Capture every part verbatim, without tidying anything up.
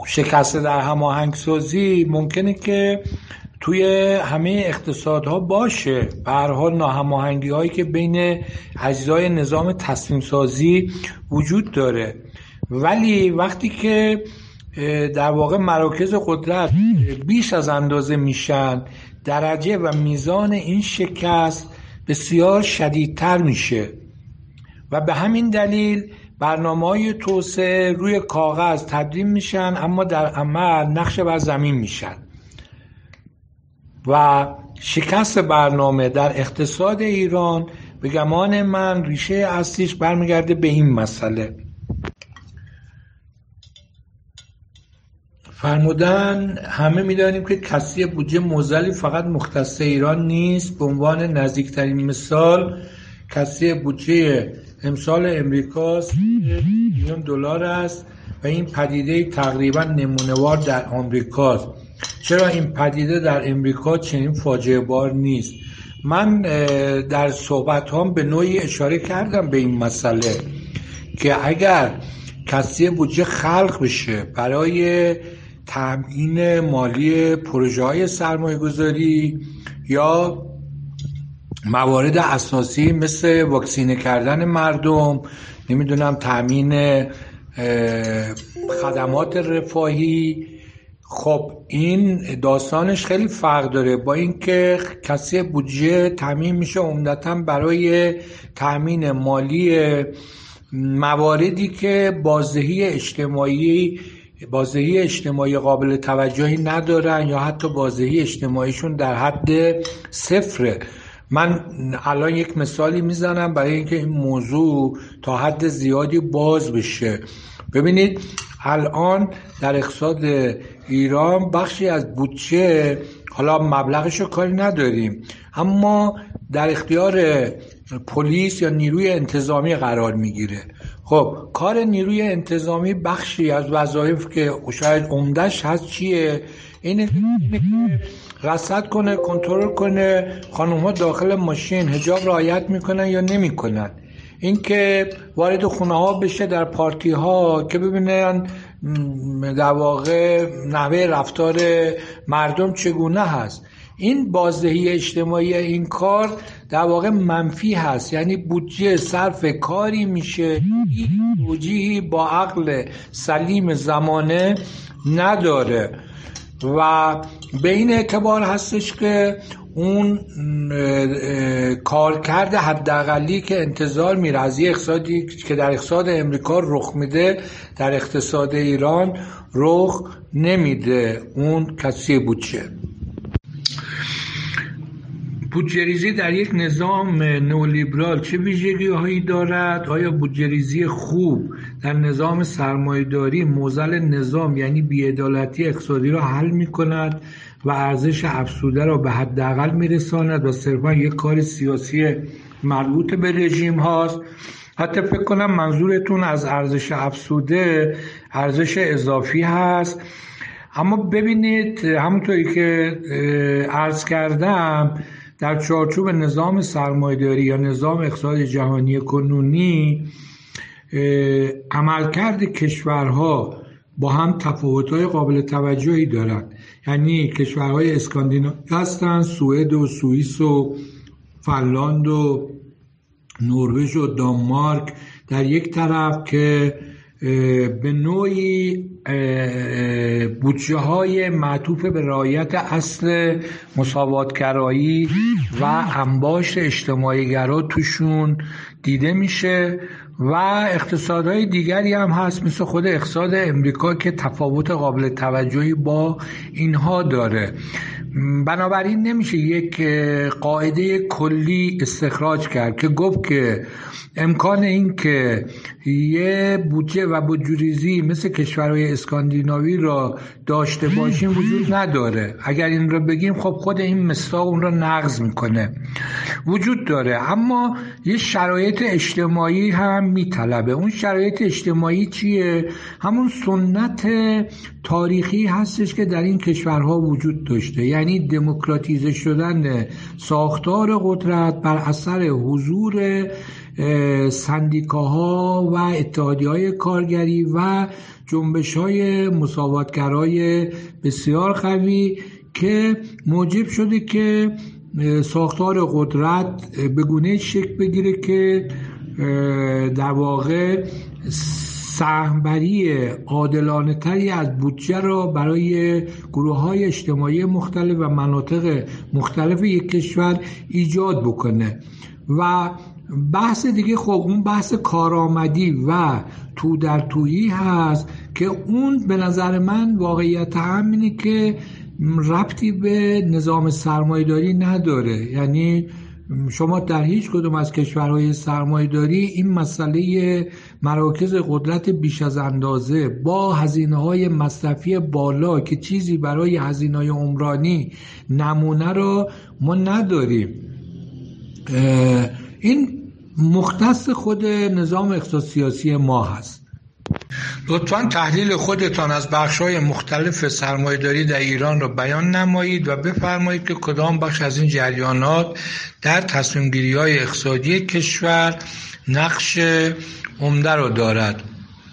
شکست در هماهنگسازی ممکنه که توی همه اقتصادها باشه. به هر حال ناهماهنگی هایی که بین اجزای نظام تصمیم سازی وجود داره، ولی وقتی که در واقع مراکز قدرت بیش از اندازه میشن، درجه و میزان این شکست بسیار شدیدتر میشه و به همین دلیل برنامه‌های توسعه روی کاغذ تدوین میشن اما در عمل نقش بر زمین میشن و شکست برنامه در اقتصاد ایران به گمان من ریشه اصلیش برمیگرده به این مسئله. فرمودن همه میدانیم که کسری بودجه موزلی فقط مختص ایران نیست. به عنوان نزدیکترین مثال کسری بودجه امسال امریکا سی میلیون دلار است و این پدیده تقریبا نمونه‌وار در آمریکاست. چرا این پدیده در امریکا چنین فاجعه بار نیست؟ من در صحبت‌هام به نوعی اشاره کردم به این مسئله که اگر کسری بودجه خلق بشه برای تامین مالی پروژه‌های سرمایه‌گذاری یا موارد اساسی مثل واکسینه کردن مردم، نمیدونم تامین خدمات رفاهی، خب این داستانش خیلی فرق داره با اینکه کسری بودجه تامین میشه عمدتاً برای تامین مالی مواردی که بازدهی اجتماعی بازدهی اجتماعی قابل توجهی ندارن یا حتی بازدهی اجتماعیشون در حد صفره. من الان یک مثالی میزنم برای اینکه این موضوع تا حد زیادی باز بشه. ببینید الان در اقتصاد ایران بخشی از بودجه، حالا مبلغش رو کاری نداریم، اما در اختیار پلیس یا نیروی انتظامی قرار میگیره. خب کار نیروی انتظامی بخشی از وظایف که شاید عمدش هست چیه؟ اینه که رصد کنه، کنترل کنه خانم ها داخل ماشین حجاب رعایت میکنن یا نمیکنن، این که وارد خونه ها بشه در پارتی ها که ببینن در واقع نحوه رفتار مردم چگونه هست. این بازدهی اجتماعی این کار در واقع منفی هست، یعنی بودجه صرف کاری میشه توجیهی با عقل سلیم زمانه نداره و به این اعتبار هستش که اون کارکرد حداقلی که انتظار میره از یه اقتصادی که در اقتصاد امریکا رخ میده در اقتصاد ایران رخ نمیده. اون کسی بودجه بودجه‌ریزی در یک نظام نئولیبرال چه ویژگی‌هایی دارد؟ آیا بودجه‌ریزی خوب در نظام سرمایه‌داری معضل نظام یعنی بی‌عدالتی اقتصادی را حل می‌کند و ارزش افزوده را به حداقل می‌رساند و صرفاً یک کار سیاسی مربوط به رژیم هاست؟ حتی فکر کنم منظورتون از ارزش افزوده ارزش اضافی هست. اما ببینید همونطوری که عرض کردم در چارچوب نظام سرمایه‌داری یا نظام اقتصاد جهانی کنونی عملکرد کشورها با هم تفاوت‌های قابل توجهی دارند. یعنی کشورهای اسکاندیناوی هستند، سوئد و سوئیس و فنلاند و نروژ و دانمارک در یک طرف که به نوعی بودجه های معطوف به رعایت اصل مساوات‌گرایی و انباشت اجتماعی گرا توشون دیده میشه و اقتصادهای دیگری هم هست مثل خود اقتصاد امریکا که تفاوت قابل توجهی با اینها داره. بنابراین نمیشه یک قاعده کلی استخراج کرد که گفت که امکان این که یه بودجه و بودجه‌ریزی مثل کشورهای اسکاندیناوی را داشته باشیم وجود نداره. اگر این را بگیم خب خود این مصداق اون را نقض میکنه. وجود داره اما یه شرایط اجتماعی هم میطلبه. اون شرایط اجتماعی چیه؟ همون سنت تاریخی هستش که در این کشورها وجود داشته، یعنی دموکراتیزه شدن ساختار قدرت بر اثر حضور سندیکاها و اتحادیه‌های کارگری و جنبش‌های مساواتگرای بسیار قوی که موجب شده که ساختار قدرت به گونه شکل بگیره که در واقع سهمبری عادلانه تری از بودجه را برای گروه‌های اجتماعی مختلف و مناطق مختلف یک کشور ایجاد بکنه. و بحث دیگه خب اون بحث کارآمدی و تو در تویی هست که اون به نظر من واقعیت همینه که ربطی به نظام سرمایه‌داری نداره. یعنی شما در هیچ کدوم از کشورهای سرمایه‌داری این مسئله مراکز قدرت بیش از اندازه با هزینه‌های مصرفی بالا که چیزی برای هزینه‌های عمرانی نمونه را ما نداریم. این مختص خود نظام اقتصاد سیاسی ما هست. لطفاً تحلیل خودتان از بخش‌های مختلف سرمایه‌داری در ایران را بیان نمایید و بفرمایید که کدام بخش از این جریانات در تصمیم‌گیری‌های اقتصادی کشور نقش عمده را دارد.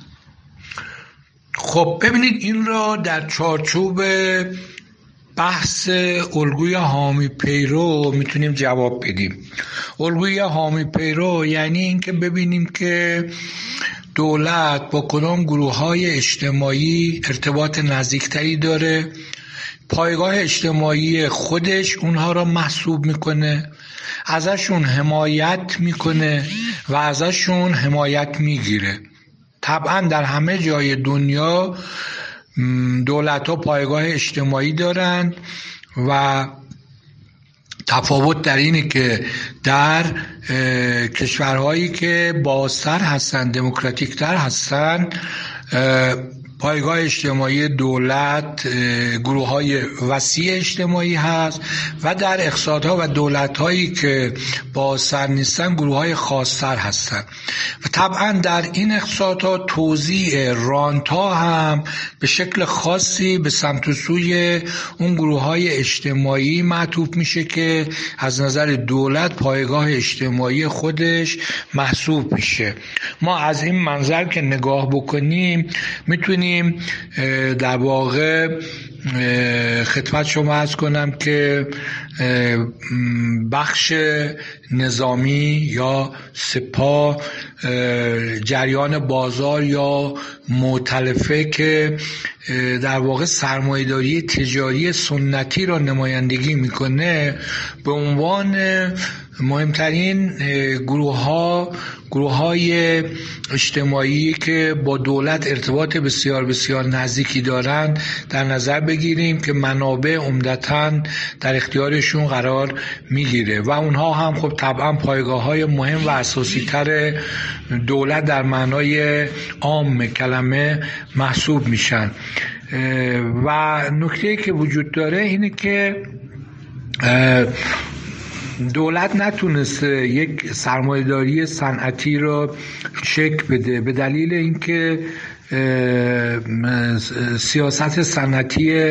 خب ببینید این را در چارچوب بحث الگوی حامی پیرو میتونیم جواب بدیم. الگوی حامی پیرو یعنی این که ببینیم که دولت با کدام گروه‌های اجتماعی ارتباط نزدیکتری داره، پایگاه اجتماعی خودش اونها را محسوب میکنه، ازشون حمایت میکنه و ازشون حمایت میگیره. طبعا در همه جای دنیا دولت‌ها پایگاه اجتماعی دارند و تفاوت در اینه که در کشورهایی که بازتر هستند، دموکراتیکتر هستند، پایگاه اجتماعی دولت گروه‌های وسیع اجتماعی هست و در اقتصادها و دولت‌هایی که بازتر نیستن گروه‌های خاص‌تر هستند. و طبعا در این اقتصادها توزیع رانت‌ها هم به شکل خاصی به سمت و سوی اون گروه‌های اجتماعی معطوف میشه که از نظر دولت پایگاه اجتماعی خودش محسوب میشه. ما از این منظر که نگاه بکنیم میتونیم در واقع خدمت شما عرض کنم که بخش نظامی یا سپاه، جریان بازار یا مؤتلفه که در واقع سرمایه‌داری تجاری سنتی را نمایندگی میکنه به عنوان مهمترین گروه ها گروه های اجتماعی که با دولت ارتباط بسیار بسیار نزدیکی دارند در نظر بگیریم که منابع عمدتاً در اختیارشون قرار میگیره و اونها هم خب طبعا پایگاه های مهم و اساسی تر دولت در معنای عام کلمه محسوب میشن. و نکته که وجود داره اینه که دولت نتونسته یک سرمایه‌داری صنعتی رو شکل بده به دلیل اینکه سیاست صنعتی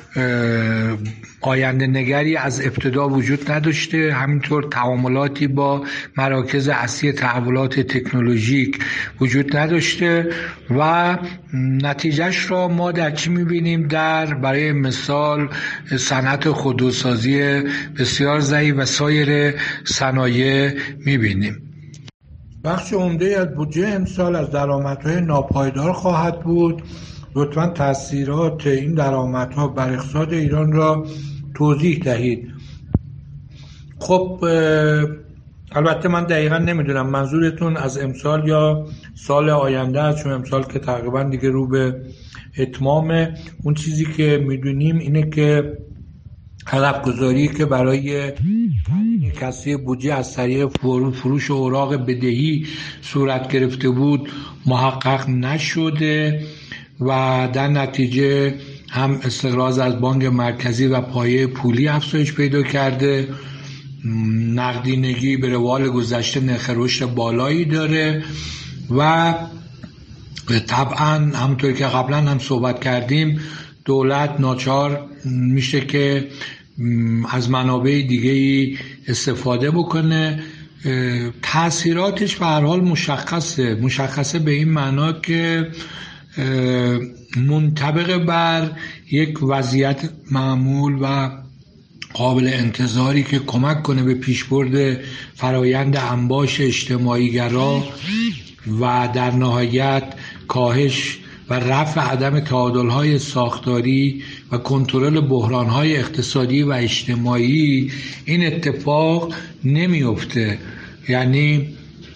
آینده نگری از ابتدا وجود نداشته، همینطور تعاملاتی با مراکز اصلی تحولات تکنولوژیک وجود نداشته و نتیجهش را ما در چی میبینیم؟ در برای مثال صنعت خودروسازی بسیار ضعیف و سایر صنایع میبینیم. بخش عمده از بودجه امسال از درآمدهای ناپایدار خواهد بود. لطفاً تأثیرات این درآمدها بر اقتصاد ایران را توضیح دهید. خب البته من دقیقاً نمیدونم منظورتون از امسال یا سال آینده است، چون امسال که تقریباً دیگه رو به اتمامه. اون چیزی که میدونیم اینه که هدف گذاری که برای کسری بودجه از طریق فروش اوراق بدهی صورت گرفته بود محقق نشده و در نتیجه هم استقراض از بانک مرکزی و پایه پولی افزایش پیدا کرده، نقدینگی به روال گذشته نرخ رشد بالایی داره و طبعا همونطور که قبلا هم صحبت کردیم دولت ناچار میشه که از منابع دیگه‌ای استفاده بکنه تأثیراتش به هر حال مشخصه مشخصه به این معنا که منطبق بر یک وضعیت معمول و قابل انتظاری که کمک کنه به پیشبرد فرایند انباش اجتماعی گرا و در نهایت کاهش و رفع عدم تعادل‌های ساختاری و کنترل بحران‌های اقتصادی و اجتماعی، این اتفاق نمیفته. یعنی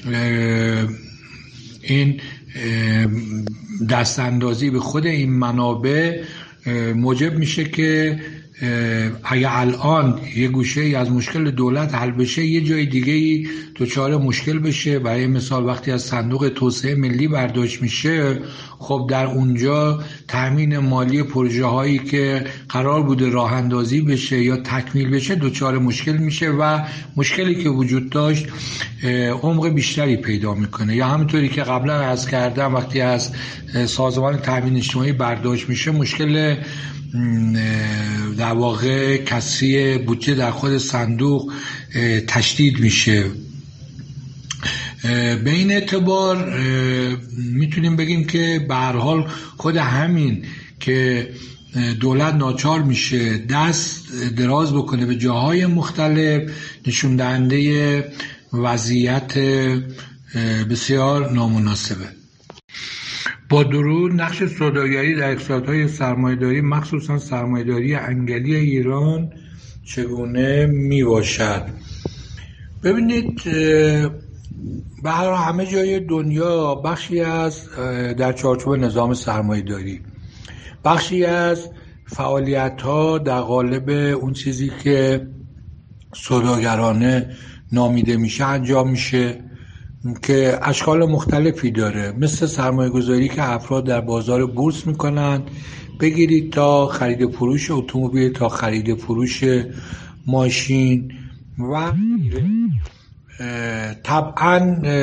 این دستاندازی به خود این منابع موجب میشه که اگه الان یه گوشه ای از مشکل دولت حل بشه، یه جای دیگه ای دچار مشکل بشه. برای مثال وقتی از صندوق توسعه ملی برداشت میشه، خب در اونجا تامین مالی پروژه هایی که قرار بوده راه اندازی بشه یا تکمیل بشه دچار مشکل میشه و مشکلی که وجود داشت عمق بیشتری پیدا میکنه. یا همونطوری که قبلا عرض کردم وقتی از سازمان تامین اجتماعی برداشت میشه، مشکل در واقع کسری بودجه در خود صندوق تشدید میشه. به این اعتبار میتونیم بگیم که به هر حال خود همین که دولت ناچار میشه دست دراز بکنه به جاهای مختلف نشون دهنده وضعیت بسیار نامناسبه. با درود، نقش سوداگری در اقتصادهای سرمایه‌داری مخصوصا سرمایه‌داری انگلی ایران چگونه می باشد؟ ببینید، به هر همه جای دنیا بخشی از در چارچوب نظام سرمایه‌داری بخشی از فعالیت‌ها در قالب اون چیزی که سوداگرانه نامیده میشه انجام میشه که اشکال مختلفی داره، مثل سرمایه گذاری که افراد در بازار بورس میکنن، بگیرید تا خرید فروش اتومبیل تا خرید فروش ماشین و طبعا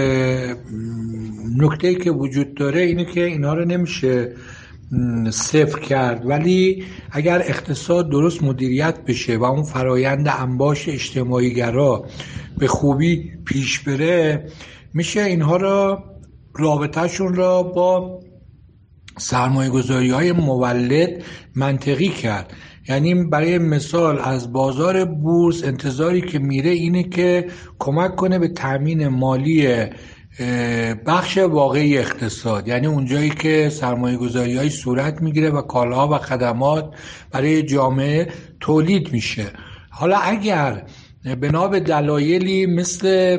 نکته‌ای که وجود داره اینه که اینها رو نمیشه صفر کرد، ولی اگر اقتصاد درست مدیریت بشه و اون فرایند انباش اجتماعی گرا به خوبی پیش بره، میشه اینها را رابطهشون را با سرمایه گذاری های مولد منطقی کرد. یعنی برای مثال از بازار بورس انتظاری که میره اینه که کمک کنه به تامین مالی بخش واقعی اقتصاد، یعنی اونجایی که سرمایه گذاری های صورت میگیره و کالاها و خدمات برای جامعه تولید میشه. حالا اگر بنا به دلایلی مثل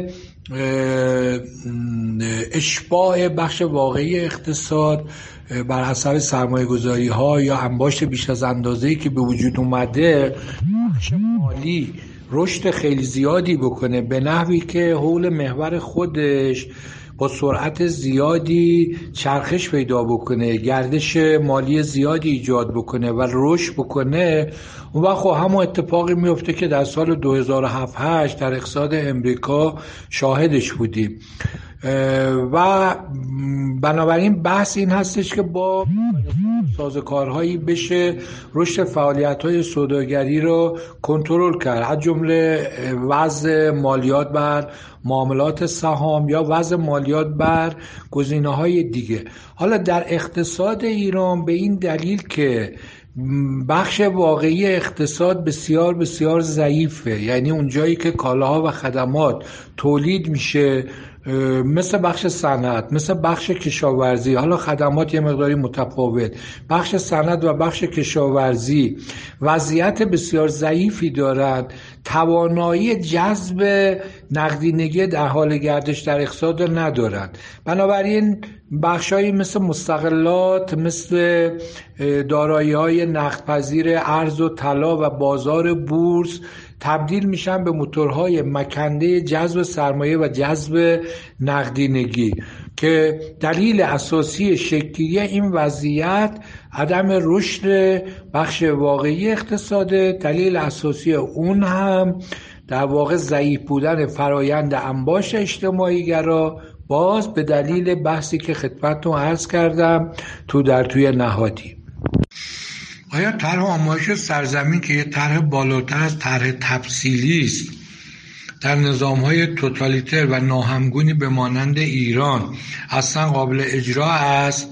اشباع بخش واقعی اقتصاد بر اثر سرمایه گذاری ها یا انباشت بیش از اندازه‌ای که به وجود اومده بخش مالی رشد خیلی زیادی بکنه به نحوی که حول محور خودش با سرعت زیادی چرخش پیدا بکنه، گردش مالی زیادی ایجاد بکنه و رشد بکنه، اون وقت خب همون اتفاقی میفته که در سال دو هزار و هفت هشت در اقتصاد امریکا شاهدش بودیم. و بنابراین بحث این هستش که با سازوکارهایی بشه رشد فعالیت‌های سوداگری رو کنترل کرد، از جمله وضع مالیات بر معاملات سهام یا وضع مالیات بر گزینه‌های دیگه. حالا در اقتصاد ایران به این دلیل که بخش واقعی اقتصاد بسیار بسیار ضعیفه، یعنی اونجایی که کالاها و خدمات تولید میشه مثل بخش صنعت، مثل بخش کشاورزی، حالا خدمات یه مقداری متفاوت، بخش صنعت و بخش کشاورزی وضعیت بسیار ضعیفی دارند، توانایی جذب نقدینگی در حال گردش در اقتصاد ندارند. بنابراین بخشایی مثل مستغلات، مثل دارایی‌های نقدپذیر ارز و طلا و بازار بورس تبدیل میشن به موتورهای مکنده جذب سرمایه و جذب نقدینگی که دلیل اساسی شکلی این وضعیت عدم رشد بخش واقعی اقتصاده. دلیل اساسی اون هم در واقع ضعیف بودن فرایند انباش اجتماعی گرا، باز به دلیل بحثی که خدمتتون عرض کردم تو در توی نهادی. آیا طرح آمایش سرزمین که یه طرح بالاتر از طرح تفصیلی است در نظام‌های توتالیتر و ناهمگونی به مانند ایران اصلا قابل اجرا است؟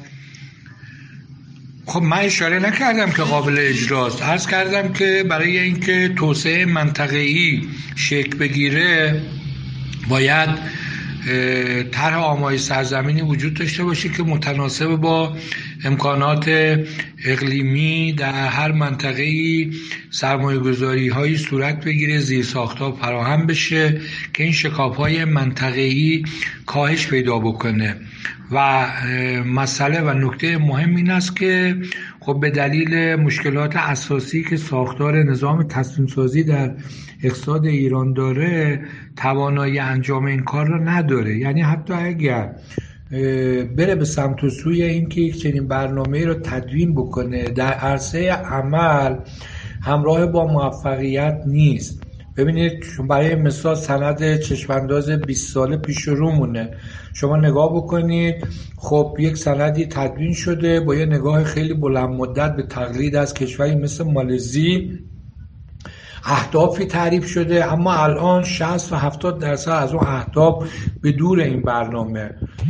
خب من اشاره نکردم که قابل اجراست، عرض کردم که برای اینکه توسعه منطقه‌ای شکل بگیره باید طرح آمای سرزمینی وجود داشته باشه که متناسب با امکانات اقلیمی در هر منطقه‌ای سرمایه‌گذاری‌هایی صورت بگیره، زیرساخت‌ها فراهم بشه که این شکاف‌های منطقه‌ای کاهش پیدا بکنه. و مسئله و نکته مهم این است که خب به دلیل مشکلات اساسی که ساختار نظام تصمیم سازی در اقتصاد ایران داره توانایی انجام این کار رو نداره. یعنی حتی اگر بره به سمت و سوی اینکه یک چنین برنامه‌ای رو تدوین بکنه در عرصه عمل همراه با موفقیت نیست. ببینید برای مثال سند چشمانداز بیست ساله پیش رومونه، شما نگاه بکنید خب یک سندی تدوین شده با یه نگاه خیلی بلند مدت به تقلید از کشوری مثل مالزی، اهدافی تعریف شده، اما الان شصت و هفتاد درصد از اون اهداف به دور این برنامه.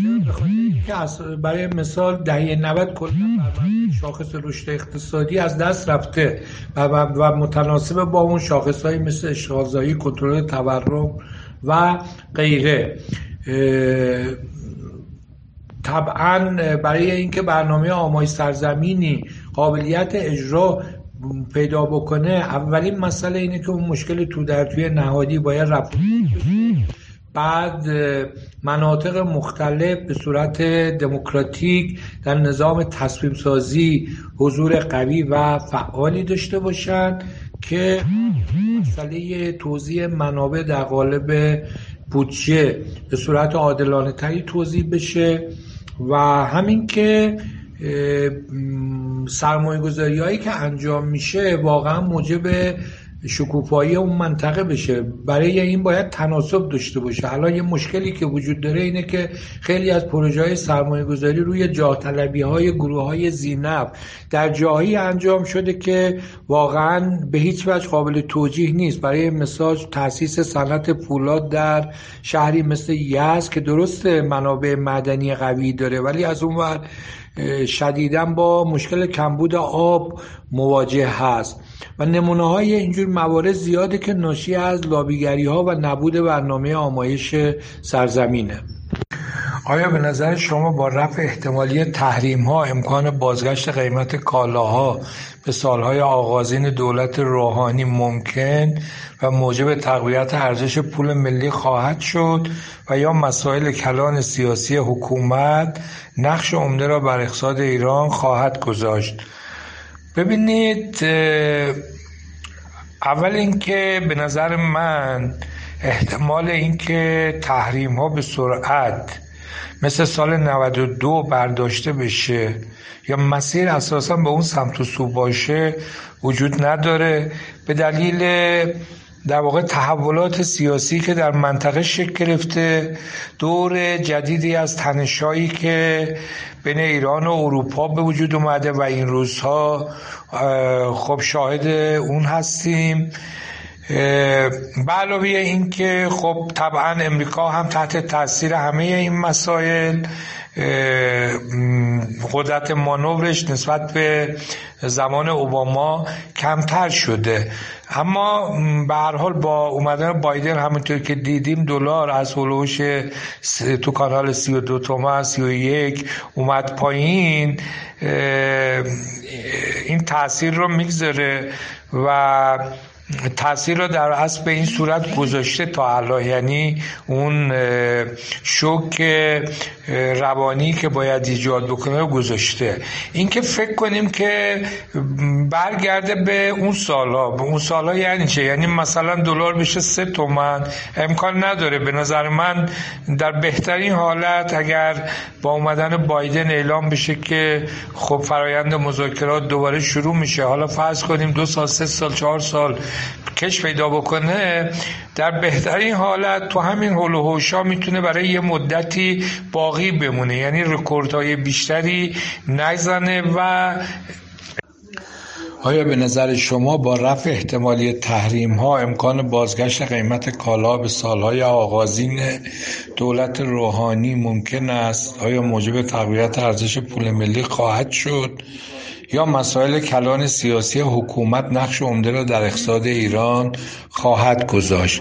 برای مثال دهه نود کلا شاخص رشد اقتصادی از دست رفته و متناسب با اون شاخص‌هایی مثل اشغالزایی، کنترل تورم و غیره. طبعا برای اینکه برنامه آمای سرزمینی قابلیت اجرا پیدا بکنه اولین مسئله اینه که اون مشکل تو در توی نهادی باید رفع بشه، بعد مناطق مختلف به صورت دموکراتیک در نظام تصمیم سازی حضور قوی و فعالی داشته باشن که مسئله توزیع منابع در قالب بودجه به صورت عادلانه تری توزیع بشه و همین که سرمایه گذاری هایی که انجام میشه واقعا موجب شکوفایی اون منطقه بشه. برای این باید تناسب داشته باشه. الان یه مشکلی که وجود داره اینه که خیلی از پروژه های سرمایه گذاری روی جاه طلبی های گروه های ذی‌نفع در جاهایی انجام شده که واقعا به هیچ وجه قابل توجیه نیست. برای مثال تأسیس صنعت فولاد در شهری مثل یزد که درست منابع معدنی قوی داره ولی از اون ور شدیداً با مشکل کمبود آب مواجه هست و نمونه های اینجور موارد زیاده که ناشی از لابیگری ها و نبود برنامه آمایش سرزمینه. آیا به نظر شما با رفع احتمالی تحریم ها امکان بازگشت قیمت کالاها به سالهای آغازین دولت روحانی ممکن و موجب تقویت ارزش پول ملی خواهد شد و یا مسائل کلان سیاسی حکومت نقش عمده را بر اقتصاد ایران خواهد گذاشت؟ ببینید، اول اینکه به نظر من احتمال اینکه تحریم ها به سرعت مثل سال نود و دو برداشته بشه یا مسیر اساسا به اون سمت و سو باشه وجود نداره، به دلیل در واقع تحولات سیاسی که در منطقه شکل گرفته، دور جدیدی از تنشایی که بین ایران و اروپا به وجود اومده و این روزها خب شاهد اون هستیم. به علاوه این که خب طبعا امریکا هم تحت تاثیر همه این مسائل قدرت مانورش نسبت به زمان اوباما کمتر شده، اما به هر حال با اومدن بایدن همونطور که دیدیم دلار از هولوش تو کانال سی و دو تومن سی و یک اومد پایین، این تاثیر رو میگذاره و تاثیر رو در اصل به این صورت گذاشته تا الان، یعنی اون شوک روانی که باید ایجاد بکنه رو گذاشته. این که فکر کنیم که برگرده به اون سالها، به اون سالها یعنی چه؟ یعنی مثلا دلار بشه سه تومن، امکان نداره. به نظر من در بهترین حالت اگر با اومدن بایدن اعلام بشه که خب فرایند مذاکرات دوباره شروع میشه، حالا فرض کنیم دو سال سه سال چهار سال کش پیدا بکنه، در بهترین حالت تو همین هول و هوشا میتونه برای یه مدتی باقی بمونه، یعنی رکوردهای بیشتری نزنه و آیا به نظر شما با رفع احتمالی تحریم ها امکان بازگشت قیمت کالا به سالهای آغازین دولت روحانی ممکن است؟ آیا موجب تقویت ارزش پول ملی خواهد شد یا مسائل کلان سیاسی حکومت نقش عمده را در اقتصاد ایران خواهد گذاشت؟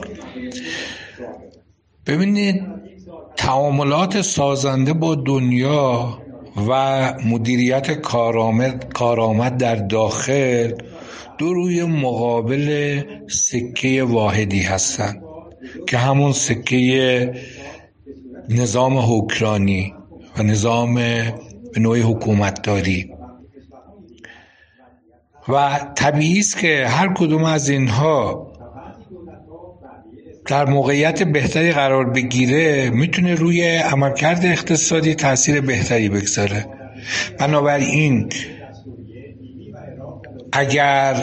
ببینید، تعاملات سازنده با دنیا و مدیریت کارآمد کارآمد در داخل دو روی مقابل سکه واحدی هستند که همون سکه نظام حکمرانی و نظام به نوعی حکومتداری، و طبیعی است که هر کدوم از اینها در موقعیت بهتری قرار بگیره میتونه روی عملکرد اقتصادی تأثیر بهتری بگذاره. بنابراین اگر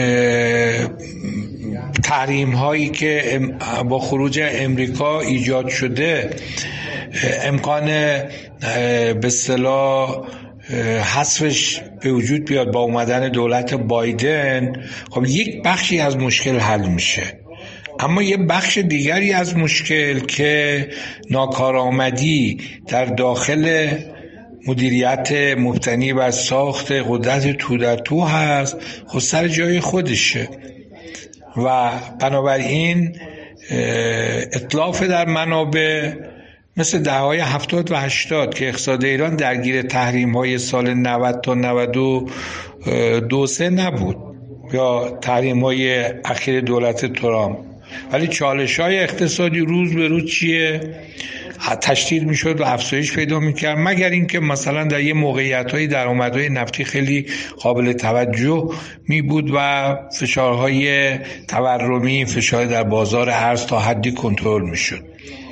تحریم هایی که با خروج امریکا ایجاد شده امکان به اصطلاح حذفش به وجود بیاد با اومدن دولت بایدن، خب یک بخشی از مشکل حل میشه. اما یه بخش دیگری از مشکل که ناکارآمدی در داخل مدیریت مبتنی بر ساخت قدرت تو در تو هست، خود سر جای خودشه و بنابراین اتلاف در منابع مثل دهه‌های هفتاد و هشتاد که اقتصاد ایران درگیر تحریم‌های سال نود تا نود و دو سه نبود یا تحریم‌های اخیر دولت ترامپ، ولی چالش‌های اقتصادی روز به روز چیه؟ تشدید میشد و افزایش پیدا میکرد، مگر اینکه مثلا در یه موقعیت‌های درآمدهای نفتی خیلی قابل توجه می بود و فشارهای تورمی، فشار در بازار ارز تا حدی کنترل میشد.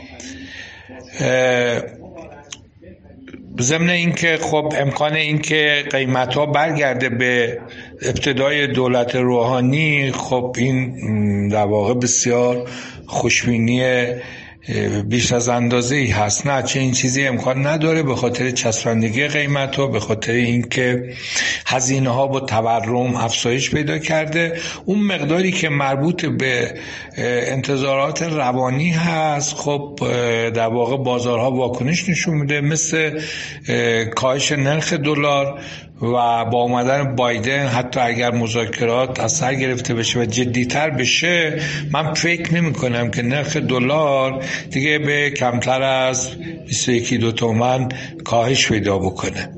ضمن اینکه خب امکان اینکه قیمت‌ها برگرده به ابتدای دولت روحانی، خب این در واقع بسیار خوشبینی بیش از اندازه ای هست. نه، چه این چیزی امکان نداره، به خاطر چسبندگی قیمت ها، به خاطر اینکه هزینه ها با تورم افزایش پیدا کرده. اون مقداری که مربوط به انتظارات روانی هست، خب در واقع بازارها واکنش نشون میده، مثل کاهش نرخ دلار و با اومدن بایدن حتی اگر مذاکرات از سر گرفته بشه و جدیتر بشه، من فکر نمی کنم که نرخ دلار دیگه به کمتر از بیست و یک دو تومن کاهش پیدا بکنه.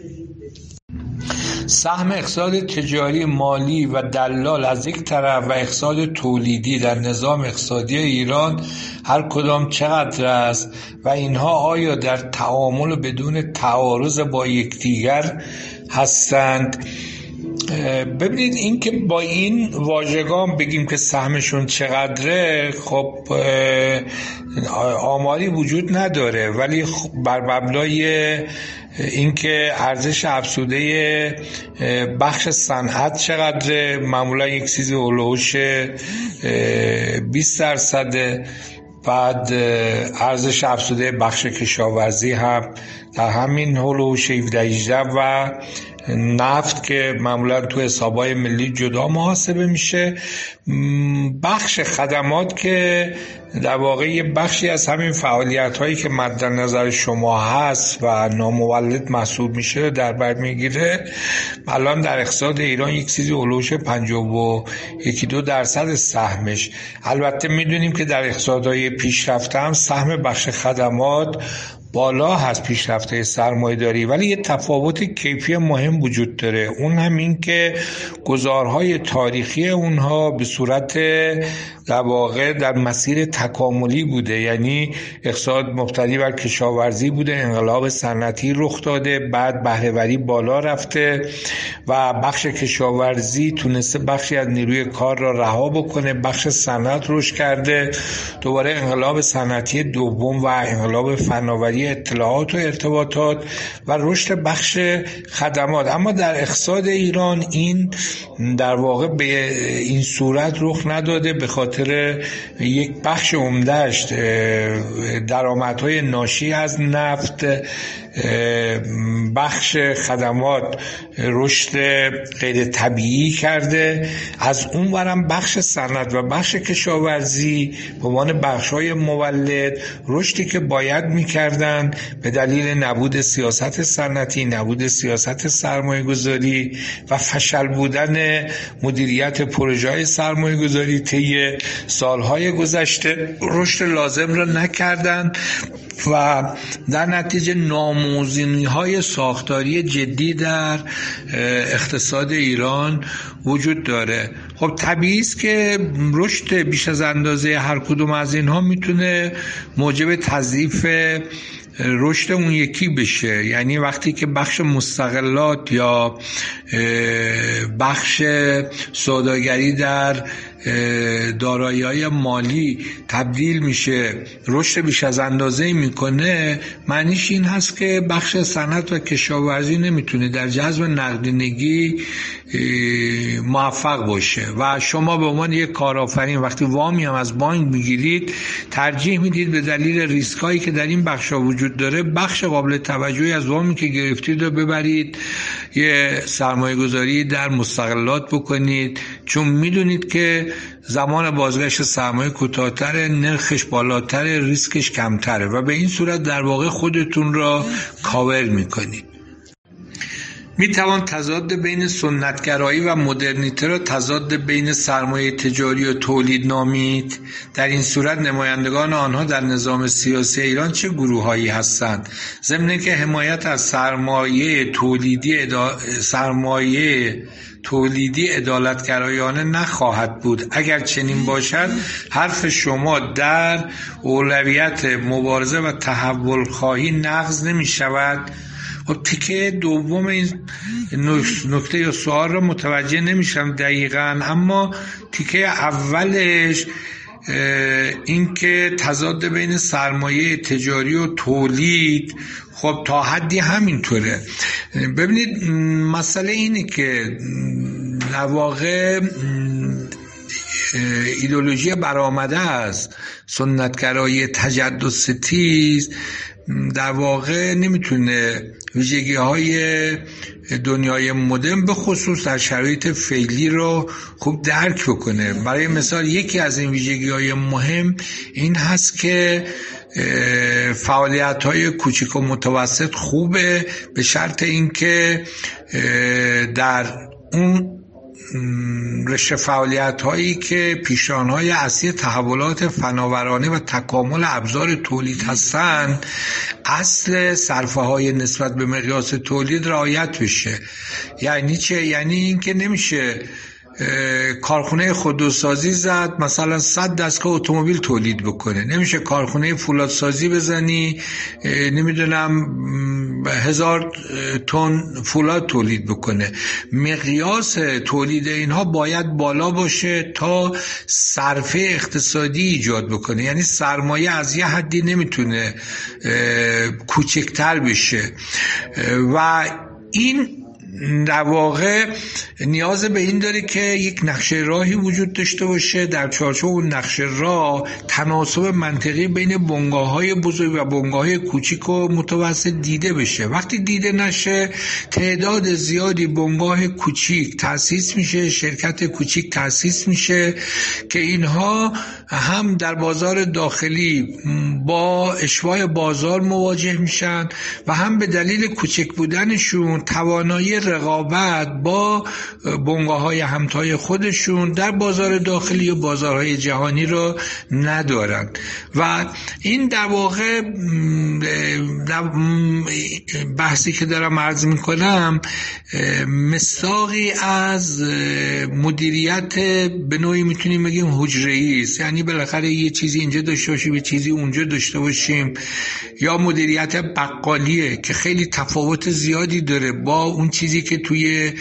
سهم اقتصاد تجاری، مالی و دلال از یک طرف و اقتصاد تولیدی در نظام اقتصادی ایران هر کدام چقدر است و اینها آیا در تعامل بدون تعارض با یکدیگر هستند؟ ببینید، این که با این واژگان بگیم که سهمشون چقدره، خب آماری وجود نداره، ولی بر مبنای اینکه ارزش افزوده بخش صنعت چقدره، معمولا یک چیزی هولوش بیست درصده، بعد ارزش افزوده بخش کشاورزی هم در همین هولوش هفده هجده و نفت که معمولا تو حسابهای ملی جدا محاسبه میشه. بخش خدمات که در واقع یه بخشی از همین فعالیت هایی که مد نظر شما هست و نامولد محسوب میشه در بر میگیره. الان در اقتصاد ایران یک چیزی هولوش پنجاه و یک دو درصد سهمش. البته میدونیم که در اقتصادهای پیشرفته هم سهم بخش خدمات بالا هست، پیشرفته سرمایه‌داری، ولی یه تفاوت کیفی مهم وجود داره. اون هم این که گذارهای تاریخی اونها به صورت در واقع در مسیر تکاملی بوده، یعنی اقتصاد مبتنی بر کشاورزی بوده، انقلاب صنعتی رخ داده، بعد بهره‌وری بالا رفته و بخش کشاورزی تونسته بخشی از نیروی کار را رها بکنه، بخش صنعت رشد کرده، دوباره انقلاب صنعتی دوم و انقلاب فناوری اطلاعات و ارتباطات و رشد بخش خدمات. اما در اقتصاد ایران این در واقع به این صورت رخ نداده، به خاطر یک بخش عمده‌اش درآمدهای ناشی از نفت بخش خدمات رشد غیر طبیعی کرده، از اون برم بخش صنعت و بخش کشاورزی به عنوان بخش‌های مولد رشدی که باید می‌کردن به دلیل نبود سیاست صنعتی، نبود سیاست سرمایه‌گذاری و فشل بودن مدیریت پروژه‌های سرمایه‌گذاری طی سالهای گذشته رشد لازم را نکردند و در نتیجه ناموزونی‌های ساختاری جدی در اقتصاد ایران وجود داره. خب طبیعی است که رشد بیش از اندازه هر کدوم از اینها میتونه موجب تضعیف رشد اون یکی بشه. یعنی وقتی که بخش مستغلات یا بخش سوداگری در دارایی‌های مالی تبدیل میشه رشد بیش از اندازه میکنه، معنیش این هست که بخش صنعت و کشاورزی نمیتونه در جذب نقدینگی موفق باشه و شما به عنوان یک کارآفرین وقتی وامی هم از بانک میگیرید ترجیح میدید به دلیل ریسکایی که در این بخشا وجود داره بخش قابل توجهی از وامی که گرفتید رو ببرید یه سرمایه گذاری در مستغلات بکنید، چون میدونید که زمان بازگشت سرمایه کوتاه‌تر، نرخش بالاتر، ریسکش کمتره و به این صورت در واقع خودتون را کاور میکنید. میتوان تضاد بین سنتگرایی و مدرنیته را تضاد بین سرمایه تجاری و تولید نامید. در این صورت نمایندگان آنها در نظام سیاسی ایران چه گروهایی هستند؟ ضمن که حمایت از سرمایه تولیدی ادا... سرمایه تولیدی عدالتگرایانه نخواهد بود. اگر چنین باشد حرف شما در اولویت مبارزه و تحول خواهی نقض نمی شود. و تیکه دوم این نکته یا سوال رو متوجه نمیشم دقیقاً، اما تیکه اولش این که تضاد بین سرمایه تجاری و تولید، خب تا حدی همینطوره. ببینید مسئله اینه که در واقع ایدئولوژی برآمده است سنتگرایی تجدد ستیز در واقع نمیتونه ویژگی های دنیای مدرن به خصوص در شرایط فعلی رو خوب درک بکنه. برای مثال یکی از این ویژگی های مهم این هست که فعالیت های کوچیک و متوسط خوبه به شرط اینکه در اون رشته فعالیت هایی که پیشران‌های اصلی تحولات فناورانه و تکامل ابزار تولید هستند اصل صرفه های نسبت به مقیاس تولید رعایت بشه. یعنی چه؟ یعنی این که نمیشه کارخونه خودروسازی زد مثلا صد دستگاه اتومبیل تولید بکنه، نمیشه کارخونه فولادسازی بزنی نمیدونم هزار تن فولاد تولید بکنه. مقیاس تولید اینها باید بالا باشه تا صرفه اقتصادی ایجاد بکنه، یعنی سرمایه از یه حدی نمیتونه کوچکتر بشه و این در واقع نیاز به این داره که یک نقشه راهی وجود داشته باشه. در چارچوب اون نقشه راه تناسب منطقی بین بنگاه‌های بزرگ و بنگاه‌های کوچیک و متوسط دیده بشه. وقتی دیده نشه تعداد زیادی بنگاه کوچیک تأسیس میشه، شرکت کوچیک تأسیس میشه که اینها هم در بازار داخلی با اشباع بازار مواجه میشن و هم به دلیل کوچک بودنشون توانایی رقابت با بنگاه‌های همتای خودشون در بازار داخلی و بازارهای جهانی رو ندارن و این در واقع در بحثی که دارم عرض میکنم مصداقی از مدیریت به نوعی میتونیم بگیم حجره‌ای است. یعنی بالاخره یه چیزی اینجا داشته باشیم یه چیزی اونجا داشته باشیم، یا مدیریت بقالیه که خیلی تفاوت زیادی داره با اون چیزی که توی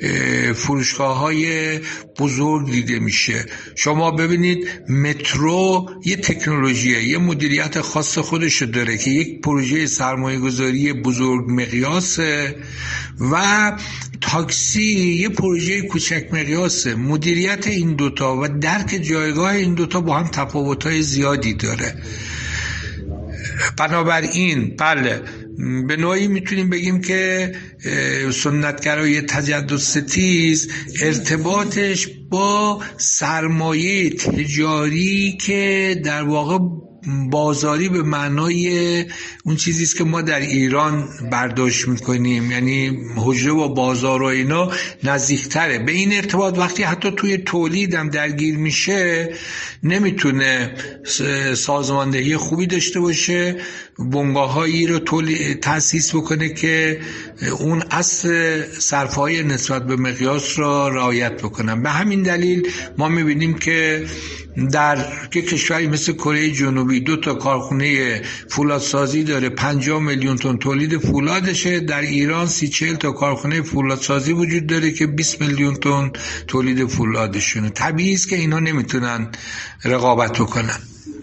فروشگاه‌های بزرگ دیده میشه. شما ببینید مترو یه تکنولوژیه، یه مدیریت خاص خودش داره که یک پروژه سرمایه‌گذاری بزرگ مقیاسه و تاکسی یه پروژه کوچک مقیاسه. مدیریت این دوتا و درک جایگاه این دوتا با هم تفاوت‌های زیادی داره. بنابراین بله به نوعی میتونیم بگیم که سنتگرایی تجدد ستیز ارتباطش با سرمایه تجاری که در واقع بازاری به معنای اون چیزی است که ما در ایران برداشت میکنیم، یعنی حجره و بازار و اینا نزدیکتره به این ارتباط. وقتی حتی توی تولید هم درگیر میشه نمیتونه سازماندهی خوبی داشته باشه، بنگاهایی رو تولید تأسیس بکنه که اون اصل صرفه‌های نسبت به مقیاس را رعایت بکنن. به همین دلیل ما میبینیم که در یک کشوری مثل کره جنوبی دو تا کارخونه فولادسازی داره، پنجاه میلیون تن تولید فولادشه. در ایران سی چهل تا کارخونه فولادسازی وجود داره که بیست میلیون تن تولید فولادشونه. طبیعی است که اینا نمیتونن رقابت بکنن.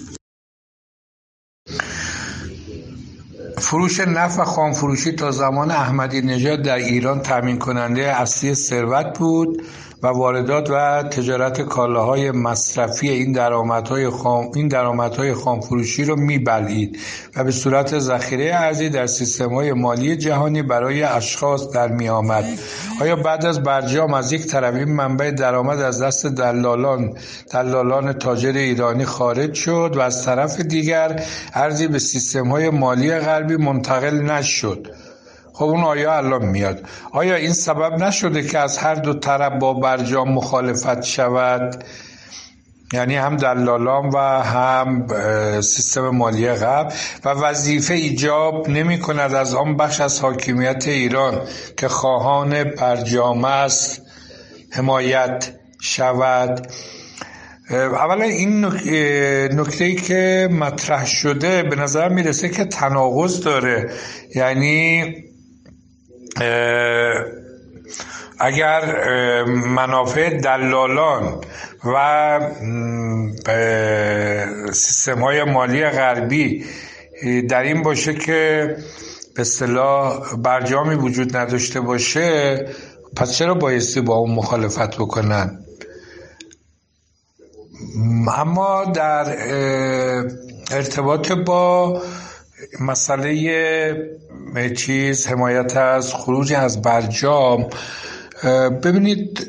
فروش نفت و خام فروشی تا زمان احمدی نژاد در ایران تامین کننده اصلی ثروت بود و واردات و تجارت کالاهای مصرفی این درآمدهای خام این درآمدهای خام فروشی رو می‌بلعید و به صورت ذخیره ارزی در سیستم‌های مالی جهانی برای اشخاص در می‌آمد. آیا بعد از برجام از یک طرف این منبع درآمد از دست دلالان دلالان تاجر ایرانی خارج شد و از طرف دیگر ارزی به سیستم‌های مالی غربی منتقل نشد؟ خب اون آیا الان میاد. آیا این سبب نشده که از هر دو طرف با برجام مخالفت شود؟ یعنی هم دلالان و هم سیستم مالی غرب، و وظیفه ایجاب نمی کند از آن بخش از حاکمیت ایران که خواهان برجام است حمایت شود؟ اولا این نکته‌ای که مطرح شده به نظر میرسه که تناقض داره. یعنی اگر منافع دلالان و سیستم‌های مالی غربی در این باشه که به اصطلاح برجامی وجود نداشته باشه، پس چرا بایستی با اون مخالفت بکنن؟ اما در ارتباط با مسئله چیز حمایت از خروج از برجام، ببینید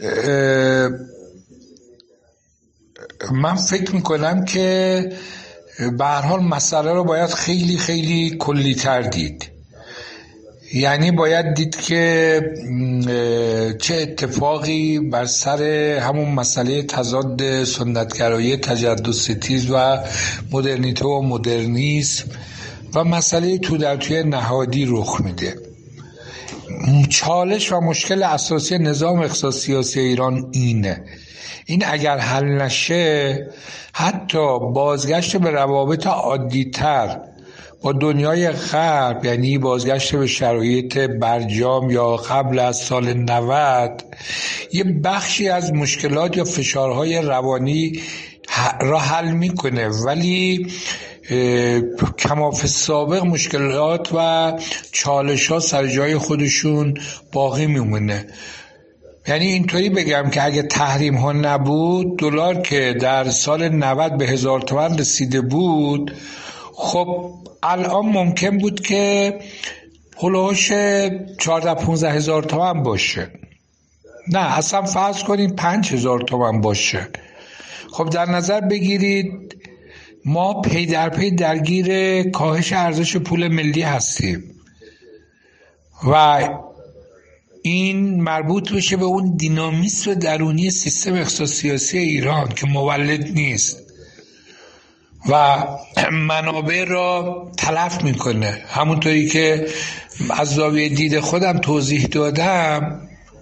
من فکر میکنم که به هر حال مسئله رو باید خیلی خیلی کلی تر دید. یعنی باید دید که چه اتفاقی بر سر همون مسئله تضاد سنتگرایی تجدد ستیز و مدرنیته و مدرنیسم و مسئله تو در توی نهادی رخ میده. چالش و مشکل اساسی نظام اقتصاد سیاسی ایران اینه. این اگر حل نشه، حتی بازگشت به روابط عادی‌تر با دنیای غرب، یعنی بازگشت به شرایط برجام یا قبل از سال نود، یه بخشی از مشکلات یا فشارهای روانی را حل میکنه، ولی کماف سابق مشکلات و چالش ها سر جای خودشون باقی میمونه. یعنی اینطوری بگم که اگه تحریم ها نبود، دلار که در سال نود به هزار تومان رسیده بود، خب الان ممکن بود که هلوش چهارده پونزده هزار تومان باشه. نه، اصلا فرض کنید پنج هزار تومان باشه. خب در نظر بگیرید ما پی در پی درگیر کاهش ارزش پول ملی هستیم و این مربوط بشه به اون دینامیسم درونی سیستم اقتصاد سیاسی ایران که مولد نیست و منابع را تلف میکنه. همونطوری که از زاویه دید خودم توضیح دادم،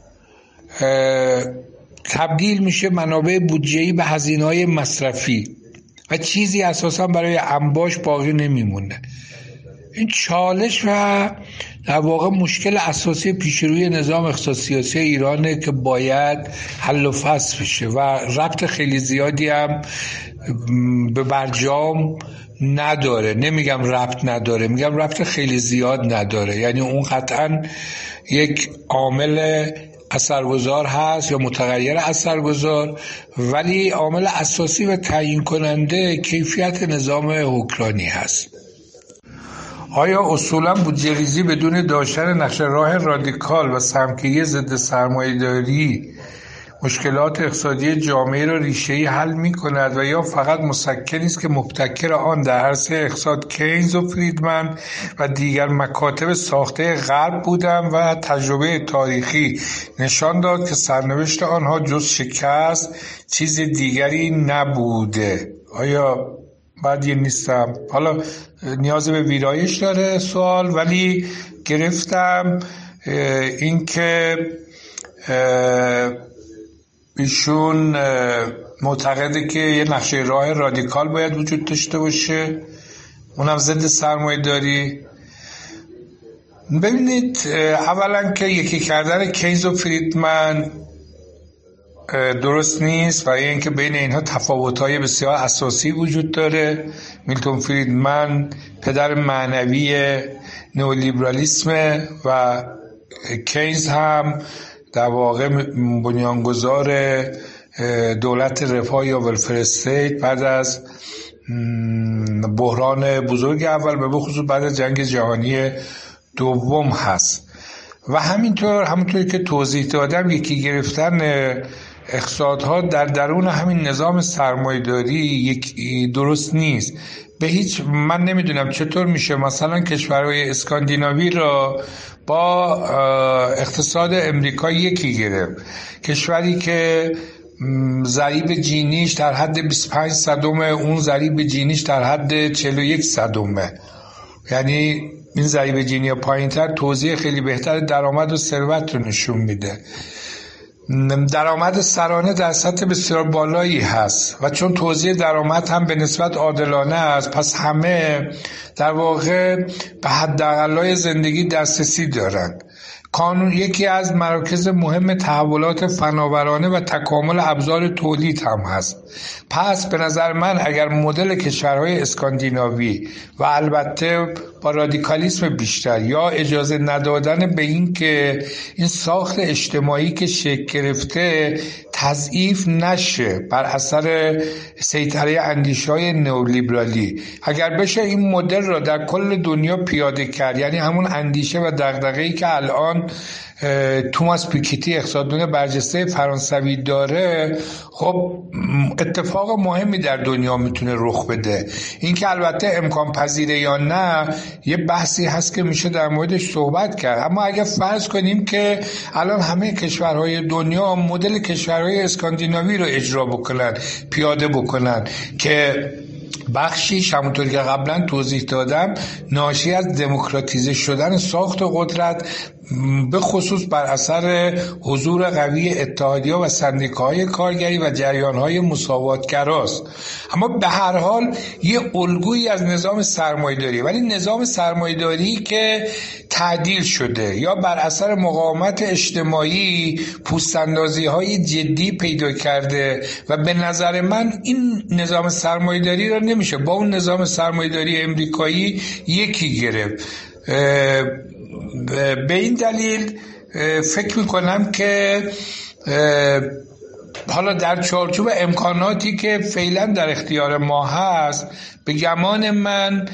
تبدیل میشه منابع بودجه‌ای به هزینه‌های مصرفی و چیزی اساسا برای انباش باقی نمیمونه. این چالش و در واقع مشکل اساسی پیشروی نظام اقتصاد سیاسی ایرانه که باید حل و فصل بشه و ربط خیلی زیادی هم به برجام نداره. نمیگم ربط نداره، میگم ربط خیلی زیاد نداره. یعنی اون قطعا یک عامل اثرگذار هست یا متغیر اثرگذار، ولی عامل اساسی و تعیین کننده کیفیت نظام حکمرانی هست. آیا اصولا بودجه ریزی بدون داشتن نقشه راه رادیکال و سهمگیری ضد سرمایه‌داری مشکلات اقتصادی جامعه را ریشه‌ای حل می‌کند و یا فقط مسکنی است که مبتکر آن در عرصه اقتصاد کینز و فریدمن و دیگر مکاتب ساخته غرب بودند و تجربه تاریخی نشان داد که سرنوشت آنها جز شکست چیز دیگری نبوده؟ آیا بعدی نیستم؟ حالا نیاز به ویرایش داره سوال، ولی گرفتم این که ایشون معتقده که یه نقشه راه رادیکال باید وجود داشته باشه، اونم ضد سرمایه داری. ببینید، اولا که یکی کردن کینز و فریدمن درست نیست و اینکه بین اینها تفاوت‌های بسیار اساسی وجود داره. میلتون فریدمن پدر معنوی نئولیبرالیسم و کینز هم در واقع بنیانگذار دولت رفاه یا ولفر استیت بعد از بحران بزرگ اول، به خصوص بعد از جنگ جهانی دوم هست. و همینطور همونطوری که توضیح دادم، یکی گرفتن اقتصادها در درون همین نظام سرمایه‌داری یک درست نیست به هیچ. من نمیدونم چطور میشه مثلا کشورهای اسکاندیناوی را با اقتصاد امریکا یکی گرفت، کشوری که ضریب جینیش در حد بیست و پنج صدمه، اون ضریب جینیش در حد چهل و یک صدمه. یعنی این ضریب جینی پایین‌تر توزیع خیلی بهتر درآمد و ثروت رو نشون میده. درآمد سرانه در سطح بسیار بالایی هست و چون توزیع درآمد هم به نسبت عادلانه است، پس همه در واقع به حداقل‌های زندگی دسترسی دارند. کانون یکی از مراکز مهم تحولات فناورانه و تکامل ابزار تولید هم هست. پس به نظر من اگر مدل کشورهای اسکاندیناوی و البته با رادیکالیسم بیشتر یا اجازه ندادن به این که این ساخت اجتماعی که شکل گرفته تضعیف نشه بر اثر سیطره اندیشه‌های نئولیبرالی، اگر بشه این مدل را در کل دنیا پیاده کرد، یعنی همون اندیشه و دغدغه‌ای که الان توماس پیکیتی اقتصاددان برجسته فرانسوی داره، خب اتفاق مهمی در دنیا میتونه رخ بده. این که البته امکان پذیره یا نه یه بحثی هست که میشه در موردش صحبت کرد، اما اگر فرض کنیم که الان همه کشورهای دنیا مدل کشورهای اسکاندیناوی رو اجرا بکنن، پیاده بکنن، که بخشیش همونطور که قبلا توضیح دادم ناشی از دموکراتیزه شدن ساخت قدرت، به خصوص بر اثر حضور قوی اتحادیه‌ها و سندیکاهای کارگری و جریان‌های مساواتگراست. اما به هر حال یه الگویی از نظام سرمایه‌داری، ولی نظام سرمایه‌داری که تعدیل شده یا بر اثر مقاومت اجتماعی پوست‌اندازی‌های جدی پیدا کرده و به نظر من این نظام سرمایه‌داری را نمیشه با اون نظام سرمایه‌داری امریکایی یکی گرفت. به این دلیل فکر میکنم که حالا در چارچوب امکاناتی که فعلا در اختیار ما هست، به گمان من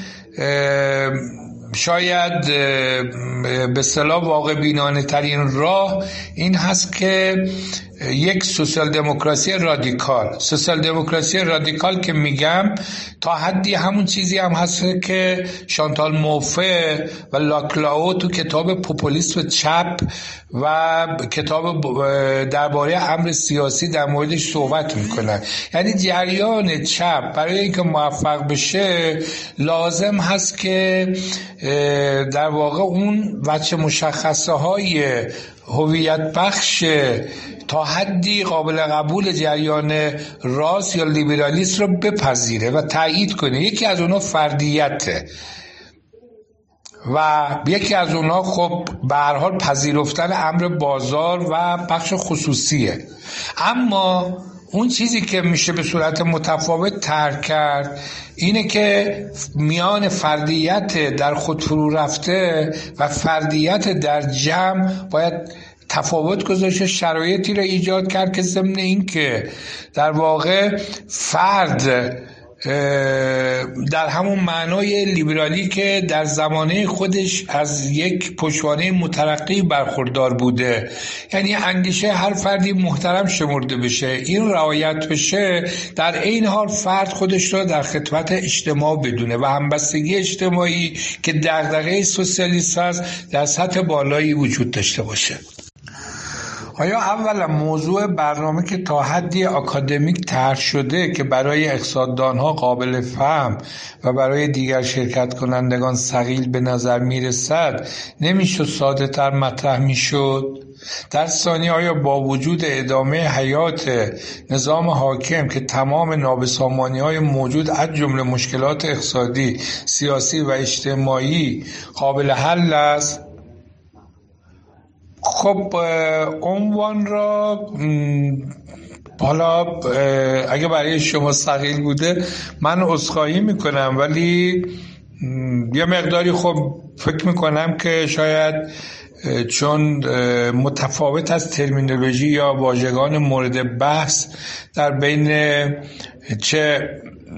شاید به اصطلاح واقع بینانه ترین راه این هست که یک سوسیال دموکراسی رادیکال سوسیال دموکراسی رادیکال که میگم تا حدی همون چیزی هم هست که شانتال موفه و لاکلاو تو کتاب پوپولیسم چپ و کتاب درباره امر سیاسی در موردش صحبت میکنن. یعنی جریان چپ برای اینکه موفق بشه لازم هست که در واقع اون وجه مشخصه های هویت بخش تا حدی قابل قبول جریان راست یا لیبرالیسم رو بپذیره و تایید کنه. یکی از اونها فردیته و یکی از اونها خب به هر حال پذیرفتن امر بازار و بخش خصوصیه. اما اون چیزی که میشه به صورت متفاوت ترک کرد اینه که میان فردیت در خود فرو رفته و فردیت در جمع باید تفاوت گذاشته، شرایطی را ایجاد کرد که ضمن این که در واقع فرد در همون معنای لیبرالی که در زمانه خودش از یک پشتوانه مترقی برخوردار بوده، یعنی اندیشه هر فردی محترم شمرده بشه، این رعایت بشه، در این حال فرد خودش را در خدمت اجتماع بدونه و همبستگی اجتماعی که دغدغه سوسیالیست است در سطح بالایی وجود داشته باشه. آیا اولا موضوع برنامه که تا حدی اکادمیک طرح شده که برای اقتصاددانها قابل فهم و برای دیگر شرکت کنندگان ثقیل به نظر میرسد نمیشد ساده تر مطرح میشد؟ در ثانیه آیا با وجود ادامه حیات نظام حاکم که تمام نابسامانی‌های موجود از جمله مشکلات اقتصادی، سیاسی و اجتماعی قابل حل است؟ خب عنوان را حالا اگه برای شما ثقیل بوده من عذرخواهی میکنم، ولی یه مقداری خب فکر میکنم که شاید چون متفاوت از ترمینولوژی یا واژگان مورد بحث در بین چه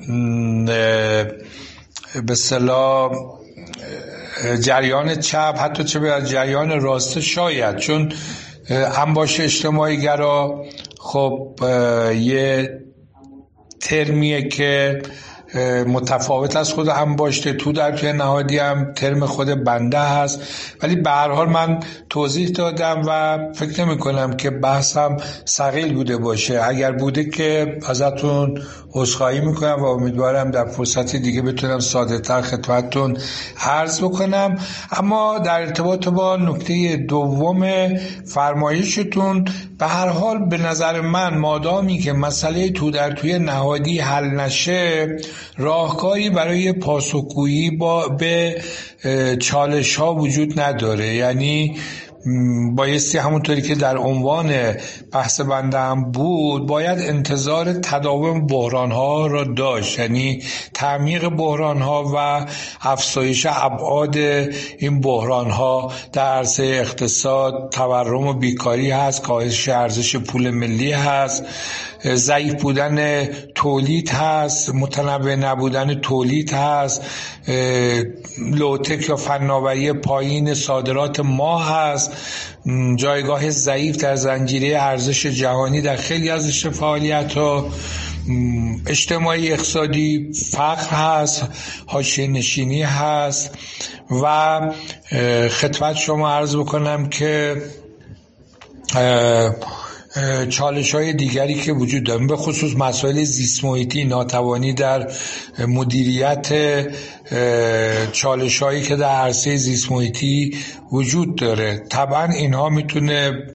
به اصطلاح جریان چپ حتی چه به جریان راست، شاید چون انباش اجتماعی گرا خب یه ترمیه که متفاوت از خود انباشته، تو در توی نهادی هم ترم خود بنده هست، ولی به هر حال من توضیح دادم و فکر نمی کنم که بحثم ثقیل بوده باشه. اگر بوده که ازتون عذرخواهی میکنم و امیدوارم در فرصتی دیگه بتونم ساده تر خدمتتون عرض بکنم. اما در ارتباط با نکته دوم فرمایشتون، به هر حال به نظر من مادامی که مسئله تو در توی نهادی حل نشه، راهکاری برای پاسخگویی با به چالش ها وجود نداره. یعنی بایستی همونطوری که در عنوان بحث بنده هم بود، باید انتظار تداوم بحران ها را داشت، یعنی تعمیق بحران ها و افزایش ابعاد این بحران ها در عرصه اقتصاد. تورم و بیکاری هست، کاهش ارزش پول ملی هست، ضعیف بودن تولید هست، متنوع نبودن تولید هست، لوتک یا فناوری پایین صادرات ما هست، جایگاه ضعیف در زنجیره ارزش جهانی در خیلی از فعالیت‌ها، اجتماعی اقتصادی فقر هست، حاشیه نشینی هست و خدمت شما عرض بکنم که چالش های دیگری که وجود دارن، به خصوص مسائل زیست محیطی، ناتوانی در مدیریت چالش هایی که در عرصه زیست محیطی وجود داره. طبعا اینها میتونه